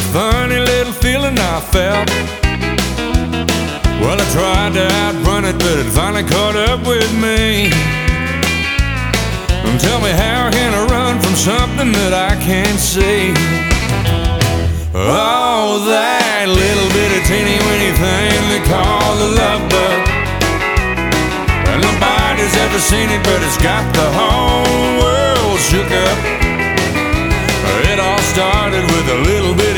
funny little feeling I felt. Well, I tried to outrun it, but it finally caught up with me. Tell me, how can I run from something that I can't see? Oh, that little bitty teeny weeny thing they call the love bug. And nobody's ever seen it, but it's got the whole world shook up. It all started with a little bit